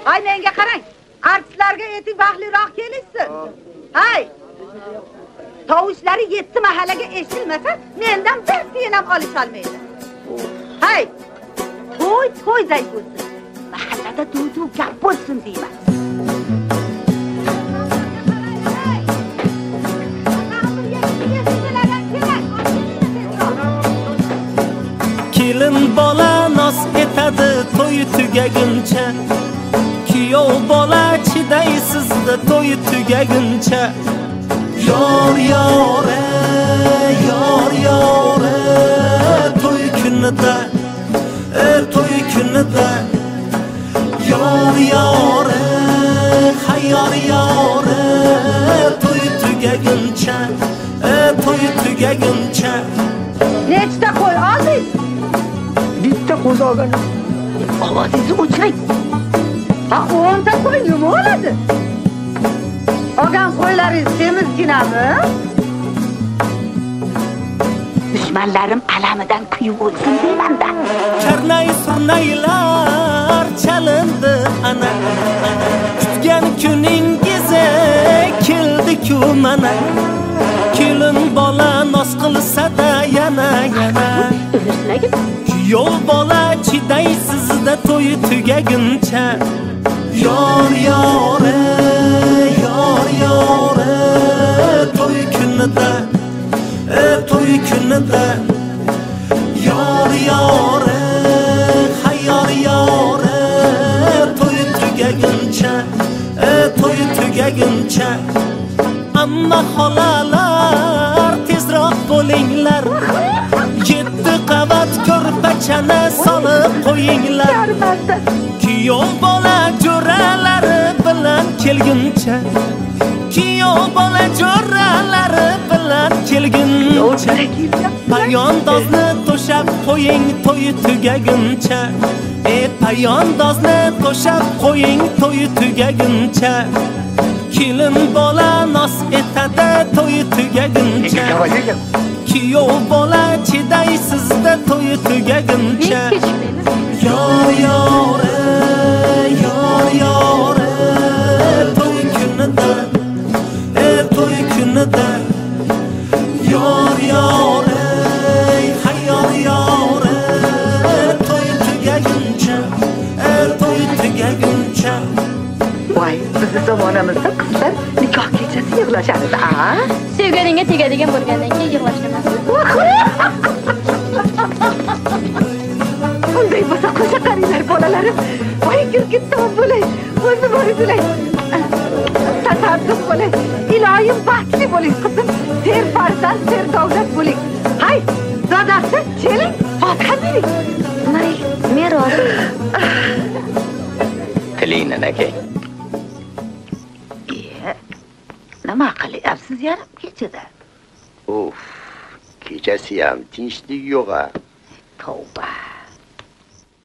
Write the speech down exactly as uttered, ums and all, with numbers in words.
Hay menga qarang. Artistlarga etik baxtliroq kelishsin. Hay. Tovushlari yetti mahallaga eshitilmasa, mendan bir tiyin ham olisholmaydi. Hay. To'y to'yday bo'lsin. Mahallada duv-duv gap bo'lsin deyman. Kelin bola nos etadi to'y tugaguncha. Kuyov bola chidaysizda to'y tugaguncha. Yor yore, yor yore, to'y kunida, e to'y kunida. Yor yore, hayyor yore, to'y tugaguncha, e to'y tugaguncha. Nechta qo'y olding? Bitta qo'z olgan. Ovozingizni o'chiring. Ha, o'nta qo'y nima bo'ladi? Olgan qo'ylaringiz semizginami? Dushmanlarim alamidan kuyib o'lsin deymanda. Karnay surnaylar chalindi ana. Kutgan kuningiz keldi-ku mana. Kelin bola nos qilsa-da yana yana. Kuyov bola chidaysizda to'y tugaguncha. Yor yore, yor yore, to'y kunida, e to'y kunida. Yor yore, hayyor yore, to'y tugaguncha, e to'y tugaguncha. Amma xolalar tezroq bo'linglar. Yetti qavat ko'rpachani solib qo'yinglar. Kuyov bola jo'ralari bilan kelguncha. Kuyov bola jo'ralari bilan kelguncha. Payondozni to'shab qo'ying to'y tugaguncha. E payondozni to'shab qo'ying to'y tugaguncha. Kelin bola nos etadi to'y tugaguncha. Kuyov bola chidaysizda to'y tugaguncha. Yor yore, yor yore, to'y kunida, e to'y kunida. Yor yore, hayyor yore, to'y tugaguncha, e to'y tugaguncha. Voy, bizni zamonamizda qizlar nikoh kechasi yig'lashadi-a? Sevganingga tegadigan bo'lgandan keyin yig'lashaman. Bunday bo'lsa qo'sha qaringlar bolalarim. Voy, girgitton bo'lay. O'zi bori bo'lay. Tasadduq bo'lay. Iloyim baxtli bo'ling qizim. Ser farzand, ser davlat bo'ling. Hay, dadasi, keling, fotiha bering. May, meros. Qiling aka. Nima qilyapsiz yarim kechada? Uf, kechasi ham tinchlik yo'q-a. Tavba.